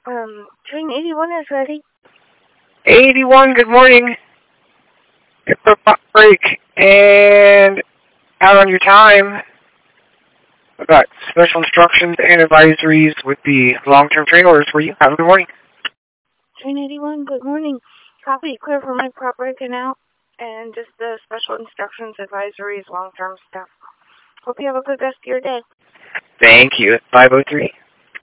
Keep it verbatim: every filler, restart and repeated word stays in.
Um, train eighty-one is ready. eighty-one, good morning. For pop break and out on your time. I've got special instructions and advisories with the long-term train orders for you. Have a good morning. Train eighty-one, good morning. Copy, clear for my prop break and out, and just the special instructions, advisories, long-term stuff. Hope you have a good rest of your day. Thank you. five oh three.